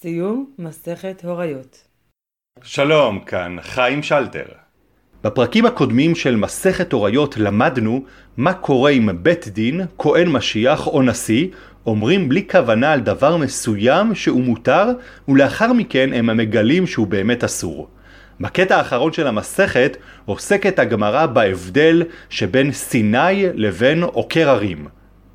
סיום מסכת הוריות. שלום, כאן חיים שלטר. בפרקים הקודמים של מסכת הוריות למדנו מה קורה אם בית דין, כהן משיח או נשיא אומרים בלי כוונה על דבר מסוים שהוא מותר, ולאחר מכן הם מגלים שהוא באמת אסור. בקטע האחרון של המסכת עוסקת הגמרא בהבדל שבין סיני לבין עוקר הרים.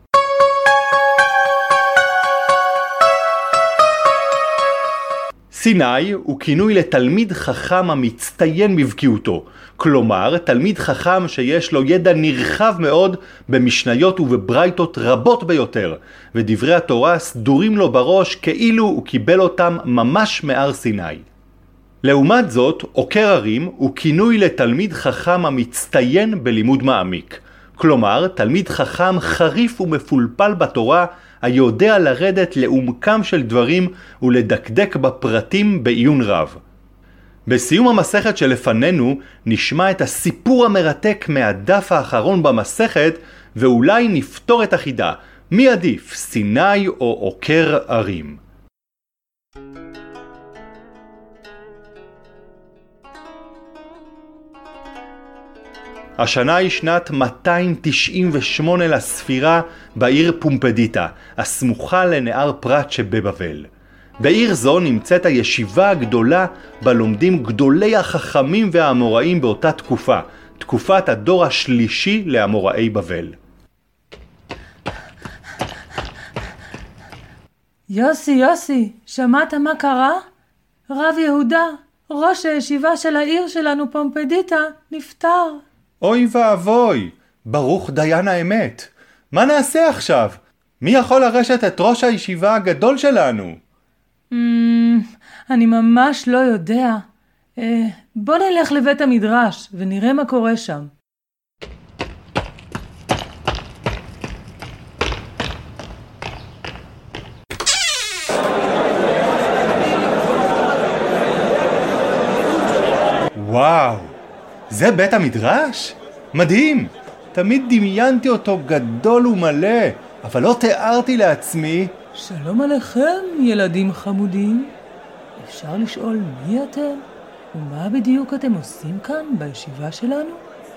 סיני הוא כינוי לתלמיד חכם המצטיין בבקיאותו, כלומר תלמיד חכם שיש לו ידע נרחב מאוד במשניות ובברייתות רבות ביותר, ודברי התורה סדורים לו בראש כאילו הוא קיבל אותם ממש מהר סיני. לעומת זאת, עוקר הרים הוא כינוי לתלמיד חכם המצטיין בלימוד מעמיק, כלומר תלמיד חכם חריף ומפולפל בתורה, היודע לרדת לעומקם של דברים ולדקדק בפרטים בעיון רב. בסיום המסכת שלפנינו נשמע את הסיפור המרתק מהדף האחרון במסכת, ואולי נפתור את החידה, מי עדיף, סיני או עוקר הרים? השנה היא שנת 298 לספירה בעיר פומפדיטה, הסמוכה לנהר פרת שבבבל. בעיר זו נמצאת הישיבה הגדולה בה לומדים גדולי החכמים והאמוראים באותה תקופה, תקופת הדור השלישי לאמוראי בבל. יוסי, שמעת מה קרה? רב יהודה, ראש הישיבה של העיר שלנו פומפדיטה, נפטר. אוי ואבוי, ברוך דיין האמת. מה נעשה עכשיו? מי יכול לרשת את ראש הישיבה הגדול שלנו? אני ממש לא יודע. בוא נלך לבית המדרש ונראה מה קורה שם. וואו, זה בית המדרש? מדהים! תמיד דמיינתי אותו גדול ומלא, אבל לא תיארתי לעצמי. שלום עליכם, ילדים חמודים. אפשר לשאול מי אתם? ומה בדיוק אתם עושים כאן בישיבה שלנו?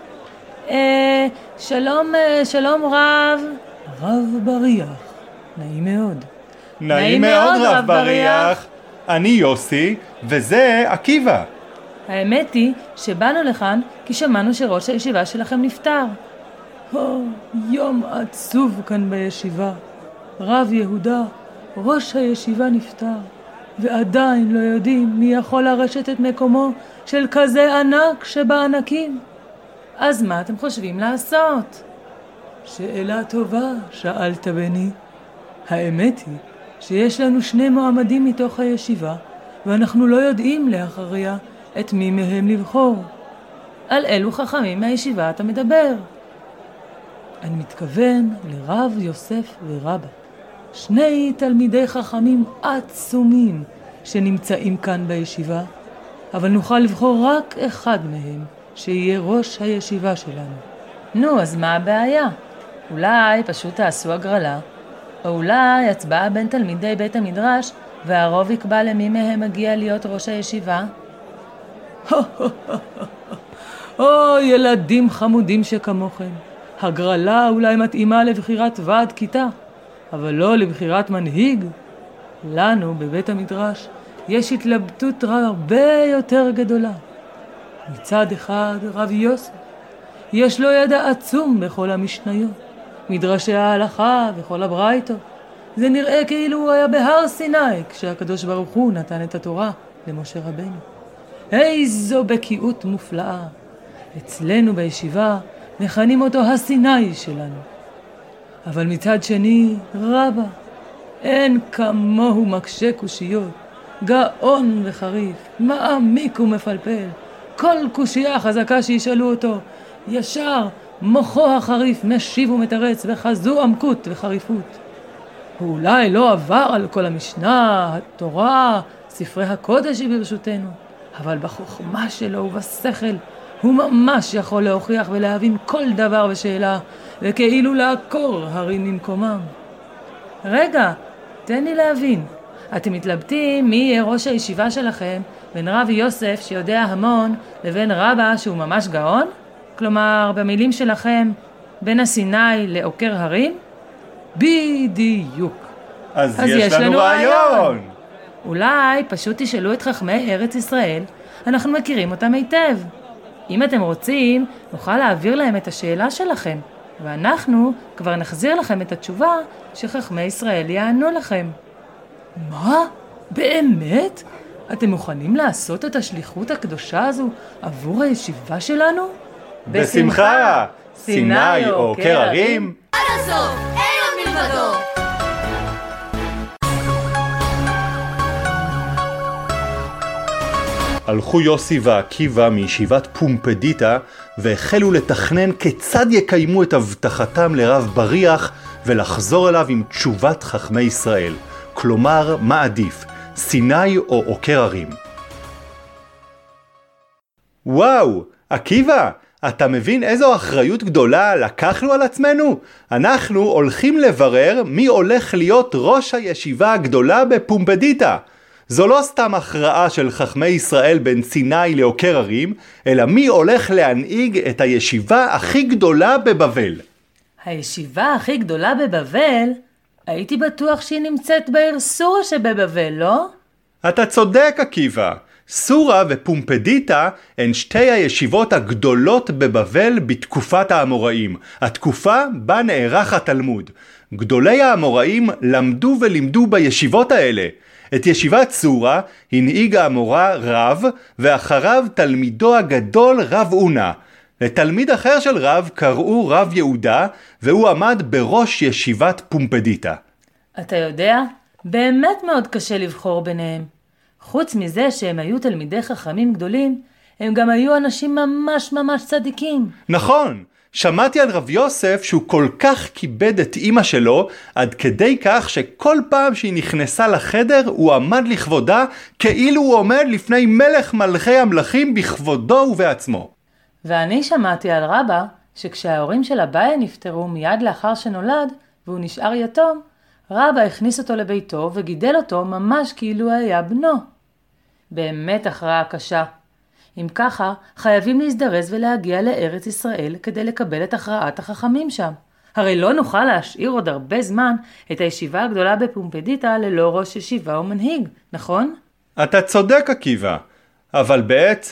שלום רב. רב בריח. נעים מאוד. נעים מאוד רב בריח. אני יוסי, וזה עקיבא. האמת היא שבאנו לכאן כי שמענו שראש הישיבה שלכם נפטר. יום עצוב כאן בישיבה. רב יהודה, ראש הישיבה נפטר, ועדיין לא יודעים מי יכול לרשת את מקומו של כזה ענק שבענקים. אז מה אתם חושבים לעשות? שאלה טובה, שאלת בני. האמת היא שיש לנו 2 מועמדים מתוך הישיבה, ואנחנו לא יודעים לאחריה את מי מהם לבחור. על אילו חכמים מהישיבה אתה מדבר? אני מתכוון לרב יוסף ורבא, 2 תלמידי חכמים עצומים שנמצאים כאן בישיבה, אבל נוכל לבחור רק אחד מהם שיהיה ראש הישיבה שלנו. נו, אז מה הבעיה? אולי פשוט תעשו הגרלה, או אולי הצבעה בין תלמידי בית המדרש והרוב יקבע למי מהם מגיע להיות ראש הישיבה. ילדים חמודים שכמוכם. הגרלה אולי מתאימה לבחירת ועד כיתה, אבל לא לבחירת מנהיג. לנו בבית המדרש יש התלבטות הרבה יותר גדולה. מצד אחד רב יוסף, יש לו ידע עצום בכל המשניות, מדרשי ההלכה וכל הברייתות. זה נראה כאילו הוא היה בהר סיני כשהקדוש ברוך הוא נתן את התורה למשה רבנו. איזו בקיאות מופלאה. אצלנו בישיבה מכנים אותו הסיני שלנו. אבל מצד שני, רבא, אין כמוהו מקשה קושיות, גאון וחריף, מעמיק ומפלפל. כל קושייה חזקה שישאלו אותו, ישר מוחו החריף משיב ומתרץ וחזו עמקות וחריפות. הוא אולי לא עבר על כל המשנה, התורה, ספרי הקודש שברשותנו, אבל בחוכמה שלו ובשכל הוא ממש יכול להוכיח ולהבין כל דבר ושאלה, וכאילו לעקור הרים ממקומם. רגע, תן לי להבין, אתם מתלבטים מי יהיה ראש הישיבה שלכם בין רב יוסף שיודע המון לבין רבא שהוא ממש גאון? כלומר, במילים שלכם, בין הסיני לעוקר הרים? בדיוק. אז יש לנו רעיון. אולי פשוט תשאלו את חכמי ארץ ישראל, אנחנו מכירים אותם היטב. אם אתם רוצים, נוכל להעביר להם את השאלה שלכם, ואנחנו כבר נחזיר לכם את התשובה שחכמי ישראל יענו לכם. מה? באמת? אתם מוכנים לעשות את השליחות הקדושה הזו עבור הישיבה שלנו? בשמחה! סיני או עוקר הרים? עד הסוף, אין עוד מלבדו! הלכו יוסי ועקיבא מישיבת פומפדיטה והחלו לתכנן כיצד יקיימו את הבטחתם לרב בריח ולחזור אליו עם תשובת חכמי ישראל. כלומר, מה עדיף, סיני או עוקר הרים? וואו, עקיבא, אתה מבין איזו אחריות גדולה לקחנו על עצמנו? אנחנו הולכים לברר מי הולך להיות ראש הישיבה הגדולה בפומפדיטה. זו לא סתם הכרעה של חכמי ישראל בין סיני לעוקר הרים, אלא מי הולך להנהיג את הישיבה הכי גדולה בבבל. הישיבה הכי גדולה בבבל? הייתי בטוח שהיא נמצאת בעיר סורה שבבבל, לא? אתה צודק, עקיבא. סורה ופומפדיטה הן שתי הישיבות הגדולות בבבל בתקופת האמוראים, התקופה בה נערך התלמוד. גדולי האמוראים למדו ולימדו בישיבות האלה. את ישיבת סורה הנהיג האמורא רב, ואחריו תלמידו הגדול רב אונה. לתלמיד אחר של רב קראו רב יהודה, והוא עמד בראש ישיבת פומפדיטה. אתה יודע, באמת מאוד קשה לבחור ביניהם. חוץ מזה שהם היו תלמידי חכמים גדולים, הם גם היו אנשים ממש ממש צדיקים. נכון, שמעתי על רב יוסף שהוא כל כך כיבד את אמא שלו, עד כדי כך שכל פעם שהיא נכנסה לחדר הוא עמד לכבודה, כאילו הוא עומד לפני מלך מלכי המלכים בכבודו ובעצמו. ואני שמעתי על רבא שכשההורים של אביי נפטרו מיד לאחר שנולד, והוא נשאר יתום, רבא הכניס אותו לביתו וגידל אותו ממש כאילו היה בנו. באמת הכרעה קשה. אם ככה, חייבים להזדרז ולהגיע לארץ ישראל כדי לקבל את הכרעת החכמים שם. הרי לא נוכל להשאיר עוד הרבה זמן את הישיבה הגדולה בפומפדיטה ללא ראש ישיבה ומנהיג, נכון? אתה צודק, עקיבא. אבל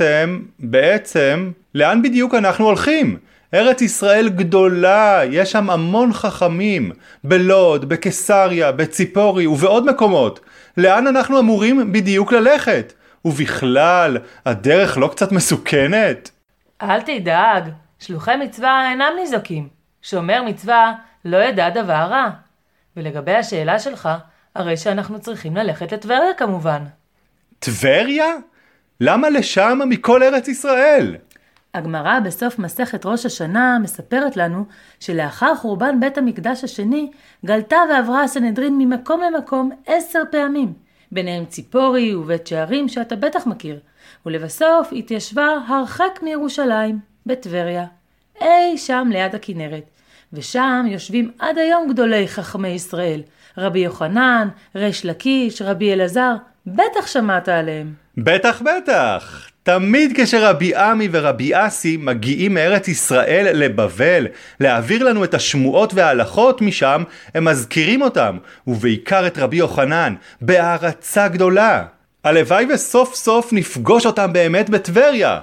בעצם, לאן בדיוק אנחנו הולכים? ארץ ישראל גדולה, יש שם המון חכמים, בלוד, בקיסריה, בציפורי ובעוד מקומות. לאן אנחנו אמורים בדיוק ללכת? ובכלל, הדרך לא קצת מסוכנת? אל תדאג, שלוחי מצווה אינם ניזוקים. שומר מצווה לא ידע דבר רע. ולגבי השאלה שלך, הרי שאנחנו צריכים ללכת לטבריה כמובן. טבריה? למה לשם מכל ארץ ישראל? הגמרא בסוף מסכת ראש השנה מספרת לנו שלאחר חורבן בית המקדש השני גלתה ועברה הסנהדרין ממקום למקום 10 פעמים, ביניהם ציפורי ובית שערים שאתה בטח מכיר, ולבסוף התיישבה הרחק מירושלים, בטבריה, אי שם ליד הכנרת, ושם יושבים עד היום גדולי חכמי ישראל, רבי יוחנן, ריש לקיש, רבי אלעזר, בטח שמעת עליהם. בטח. תמיד כשרבי עמי ורבי אסי מגיעים מארץ ישראל לבבל להעביר לנו את השמועות וההלכות משם, הם מזכירים אותם, ובעיקר את רבי יוחנן, בהערצה גדולה. הלוואי וסוף סוף נפגוש אותם באמת בטבריה.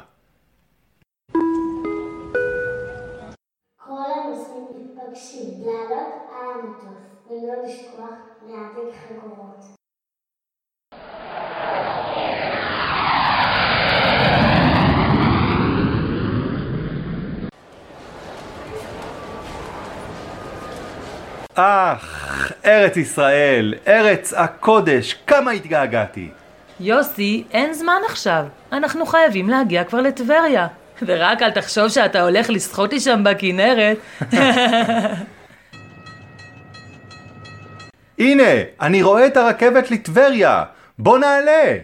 כל הנוסעים מתבקשים לעלות על המטוס ולא לשכוח להדק חגורות. ארץ ישראל, ארץ הקודש, כמה התגעגעתי. יוסי, אין זמן עכשיו. אנחנו חייבים להגיע כבר לטבריה. ורק אל תחשוב שאתה הולך לשחות לי שם בכנרת. הנה, אני רואה את הרכבת לטבריה. בוא נעלה.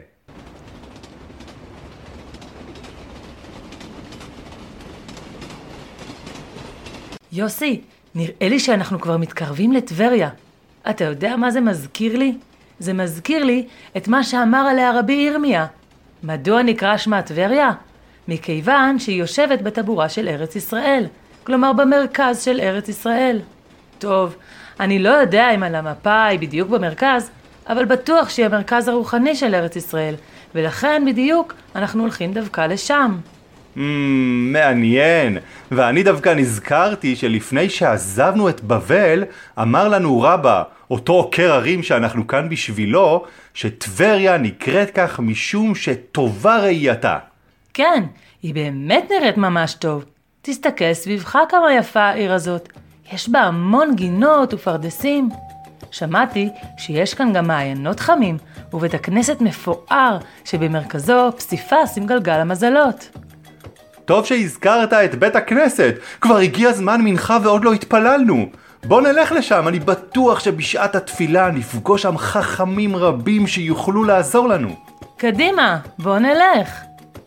יוסי, נראה לי שאנחנו כבר מתקרבים לטבריה. אתה יודע מה זה מזכיר לי? זה מזכיר לי את מה שאמר עליה רבי ירמיה. מדוע נקרא שמה טבריה? מכיוון שהיא יושבת בטבורה של ארץ ישראל, כלומר במרכז של ארץ ישראל. טוב, אני לא יודע אם על המפה היא בדיוק במרכז, אבל בטוח שהיא המרכז הרוחני של ארץ ישראל, ולכן בדיוק אנחנו הולכים דווקא לשם. מעניין. ואני דווקא נזכרתי שלפני שעזבנו את בבל, אמר לנו רבא, אותו עוקר הרים שאנחנו כאן בשבילו, שטבריה נקראת כך משום שטובה ראייתה. כן, היא באמת נראית ממש טוב. תסתכל סביבך כמה יפה העיר הזאת. יש בה המון גינות ופרדסים. שמעתי שיש כאן גם מעיינות חמים, ובית הכנסת מפואר שבמרכזו פסיפס עם גלגל המזלות. טוב שהזכרת את בית הכנסת, כבר הגיע זמן מנחה ועוד לא התפללנו. בוא נלך לשם, אני בטוח שבשעת התפילה נפגוש שם חכמים רבים שיוכלו לעזור לנו. קדימה, בוא נלך.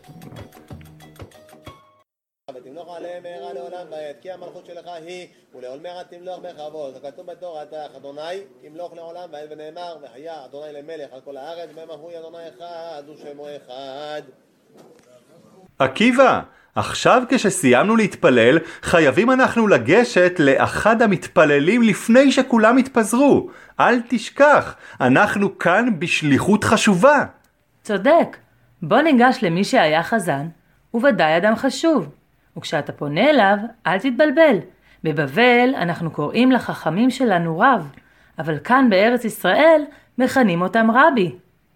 ותמלוך עליהם מהרה לעולם ועד, כי המלכות שלך היא, ולעולמך תמלוך בכבוד. וכתוב בתורתך, אדוני תמלוך לעולם ועד, ונאמר, והיה אדוני למלך על כל הארץ, ומהו אדוני אחד ושמו אחד. עקיבא, עכשיו כשסיימנו להתפלל, חייבים אנחנו לגשת לאחד המתפללים לפני שכולם יתפזרו. אל תשכח, אנחנו כאן בשליחות חשובה. צודק. בוא ניגש למי שהיה חזן, וודאי אדם חשוב. וכשאתה פונה אליו, אל תתבלבל. בבבל אנחנו קוראים לחכמים שלנו רב, אבל כאן בארץ ישראל מכנים אותם רבי.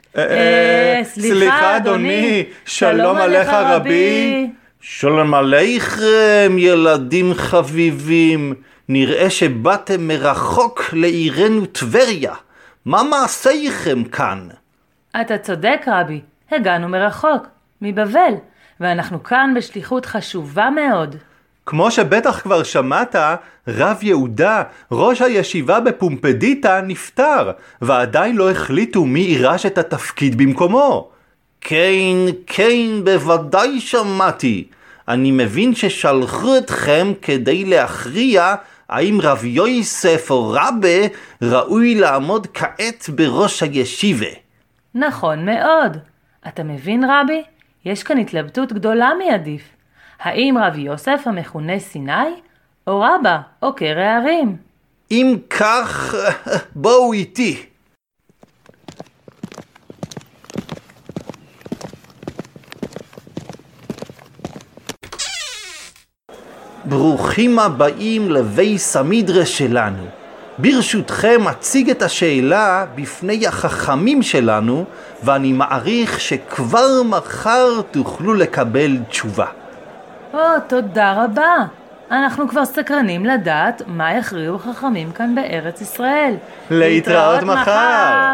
סליחה אדוני, שלום עליך רבי. שלום עליכם ילדים חביבים, נראה שבאתם מרחוק לעירנו טבריה. מה מעשיכם כאן? אתה צודק רבי, הגענו מרחוק, מבבל, ואנחנו כאן בשליחות חשובה מאוד. כמו שבטח כבר שמעת, רב יהודה, ראש הישיבה בפומפדיטה, נפטר, ועדיין לא החליטו מי יירש את התפקיד במקומו. כן, בוודאי שמעתי. אני מבין ששלחו אתכם כדי להכריע האם רב יוסף או רבה ראוי לעמוד כעת בראש הישיבה. נכון מאוד. אתה מבין רבי? יש כאן התלבטות גדולה מי עדיף. האם רב יוסף המכונה סיני, או רבה, עוקר ההרים? אם כך, בואו איתי. ברוכים הבאים לבייס המדרש שלנו. ברשותכם אציג את השאלה בפני החכמים שלנו, ואני מעריך שכבר מחר תוכלו לקבל תשובה. תודה רבה. אנחנו כבר סקרנים לדעת מה יכריעו חכמים כאן בארץ ישראל. להתראות מחר.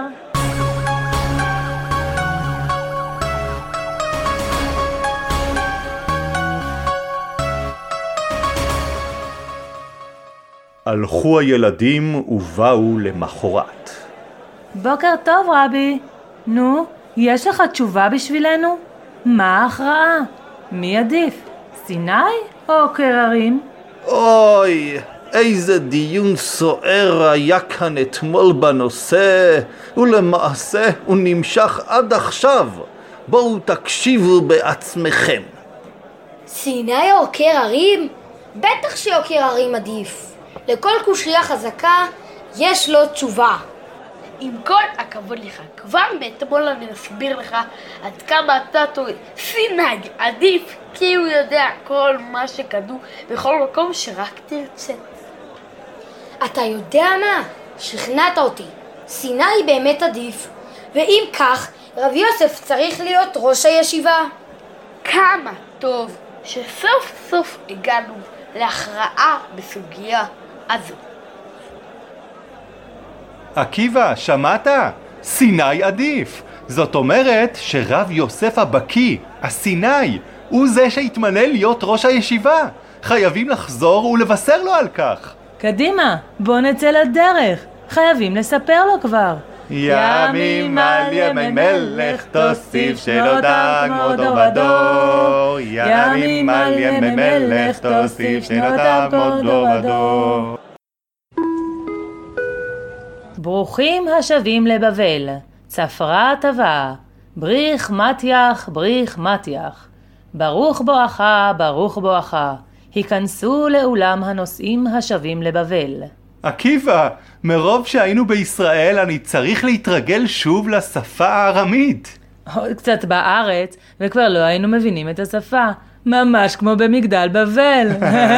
הלכו הילדים ובאו למחרת. בוקר טוב רבי. נו, יש לך תשובה בשבילנו? מה ההכרעה? מי עדיף? סיני או עוקר הרים? אוי, איזה דיון סוער היה כאן אתמול בנושא, ולמעשה הוא נמשך עד עכשיו. בואו תקשיבו בעצמכם. סיני או עוקר הרים? בטח שעוקר הרים עדיף. לכל קושיה חזקה יש לו תשובה. עם כל הכבוד לך, כבר מאתמול אני אסביר לך עד כמה אתה טועה. סיני עדיף כי הוא יודע כל מה שכתוב בכל מקום שרק תרצה. אתה יודע מה? שכנעת אותי. סיני באמת עדיף, ואם כך, רב יוסף צריך להיות ראש הישיבה. כמה טוב שסוף סוף הגענו להכרעה בסוגיה הזו. עקיבא, שמעת? סיני עדיף. זאת אומרת שרב יוסף הבקי, הסיני, הוא זה שהתמנה להיות ראש הישיבה. חייבים לחזור ולבשר לו על כך. קדימה, בוא נצא לדרך. חייבים לספר לו כבר. ימים על ימי מלך תוסיף שנותיו כמו דור ודור. ימים על ימי מלך תוסיף שנותיו כמו דור ודור. ברוכים השבים לבבל, צפרה טבע, בריך מתיח, בריך מתיח. ברוך בואך, ברוך בואך, היכנסו לאולם הנוסעים השבים לבבל. עקיבא, מרוב שהיינו בישראל אני צריך להתרגל שוב לשפה הארמית. עוד קצת בארץ, וכבר לא היינו מבינים את השפה. ממש כמו במגדל בבל.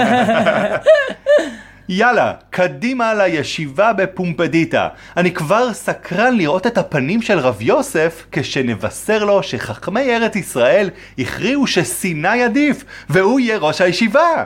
יאללה, קדימה לישיבה בפומפדיטה. אני כבר סקרן לראות את הפנים של רב יוסף כשנבשר לו שחכמי ארץ ישראל הכריעו שסיני עדיף והוא יהיה ראש הישיבה.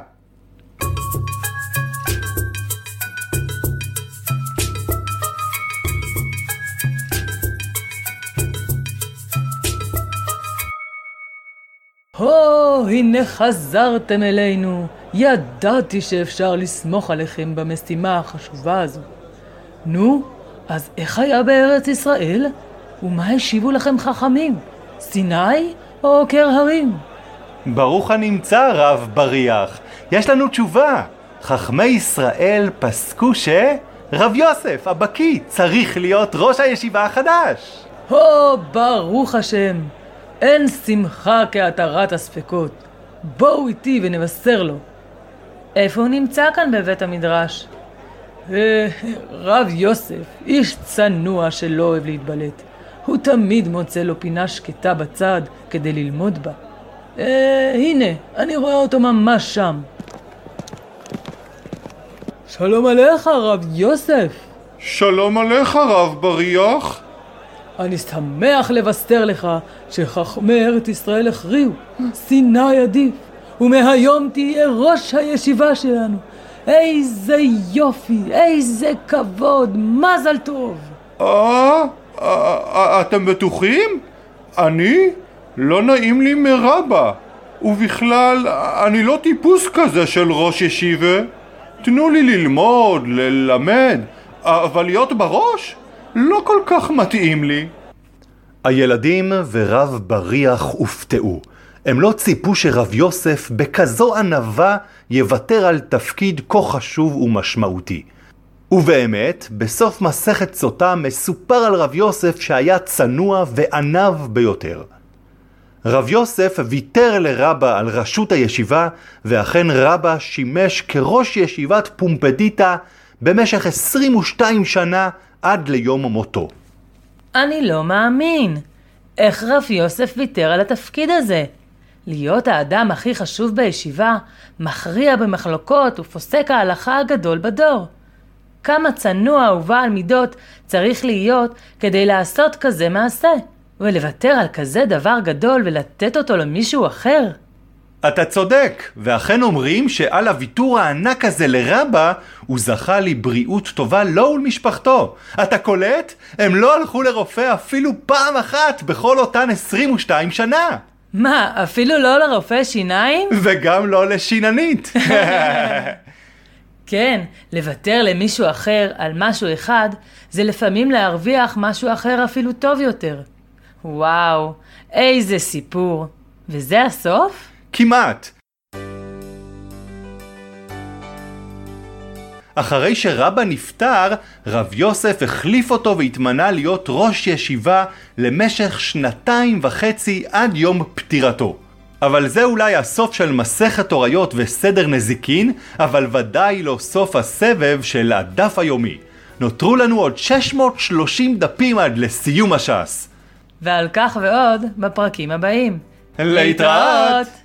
הנה חזרתם אלינו. ידעתי שאפשר לסמוך עליכם במשימה החשובה הזו. נו, אז איך היה בארץ ישראל? ומה השיבו לכם חכמים? סיני או עוקר הרים? ברוך הנמצא רב בריח. יש לנו תשובה. חכמי ישראל פסקו שרב יוסף הבקי צריך להיות ראש הישיבה החדש. ברוך השם. אין שמחה כהתרת הספקות. בואו איתי ונבשר לו. איפה הוא נמצא כאן בבית המדרש? רב יוסף, איש צנוע שלא אוהב להתבלט. הוא תמיד מוצא לו פינה שקטה בצד כדי ללמוד בה. הנה, אני רואה אותו ממש שם. שלום עליך, רב יוסף. שלום עליך, רב בריח. אני שמח לבשר לך שחכמי ארץ ישראל הכריעו, סיני עדיף, ומהיום תהיה ראש הישיבה שלנו. איזה יופי, איזה כבוד, מזל טוב. אתם בטוחים? אני? לא נעים לי מרבה, ובכלל אני לא טיפוס כזה של ראש ישיבה. תנו לי ללמוד, ללמד, אבל להיות בראש? לא כל כך מתאים לי. הילדים ורב בריח הופתעו. הם לא ציפו שרב יוסף בכזו ענווה יוותר על תפקיד כה חשוב ומשמעותי. ובאמת, בסוף מסכת סוטה מסופר על רב יוסף שהיה צנוע וענב ביותר. רב יוסף ויתר לרבה על ראשות הישיבה, ואכן רבה שימש כראש ישיבת פומפדיטה במשך 22 שנה עד ליום מותו. אני לא מאמין. איך רב יוסף ויתר על התפקיד הזה? להיות האדם הכי חשוב בישיבה, מכריע במחלוקות ופוסק ההלכה הגדול בדור. כמה צנוע ובעל מידות צריך להיות כדי לעשות כזה מעשה, ולוותר על כזה דבר גדול ולתת אותו למישהו אחר? אתה צודק, ואכן אומרים שעל הוויתור הענק הזה לרבה, הוא זכה לבריאות טובה לו ולמשפחתו. אתה קולט? הם לא הלכו לרופא אפילו פעם אחת בכל אותן 22 שנה. מה, אפילו לא לרופא שיניים? וגם לא לשיננית. כן, לוותר למישהו אחר על משהו אחד, זה לפעמים להרוויח משהו אחר אפילו טוב יותר. וואו, איזה סיפור. וזה הסוף? כמעט. אחרי שרבה נפטר, רב יוסף החליף אותו והתמנה להיות ראש ישיבה למשך 2.5 עד יום פטירתו. אבל זה אולי הסוף של מסכת הוריות וסדר נזיקין, אבל ודאי לא סוף הסבב של הדף היומי. נותרו לנו עוד 630 דפים עד לסיום הש"ס. ועל כך ועוד בפרקים הבאים. להתראות!